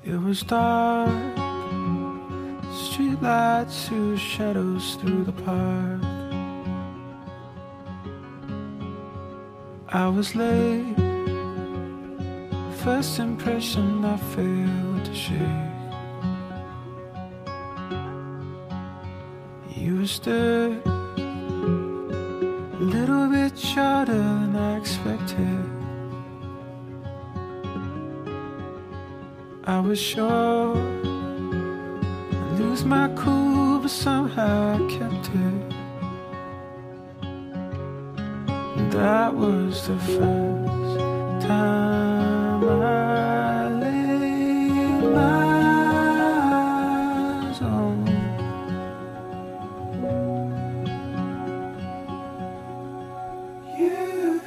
It was dark, streetlights threw shadows through the park. I was late, first impression I failed to shake. You were stirred, a little bit shorter than I expected. I was sure I'd lose my cool, but somehow I kept it. And that was the first time I laid my eyes on you.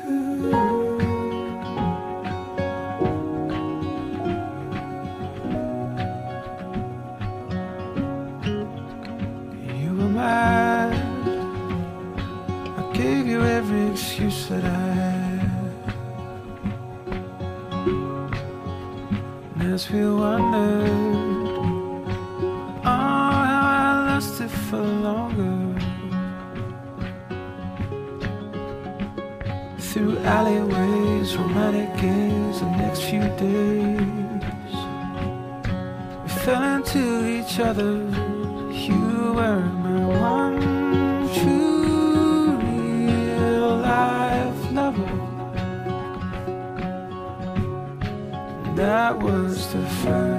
I gave you every excuse that I had. And as we wondered, oh, how I lost it for longer. Through alleyways, romantic games, the next few days we fell into each other. You were my one true real life lover. That was the first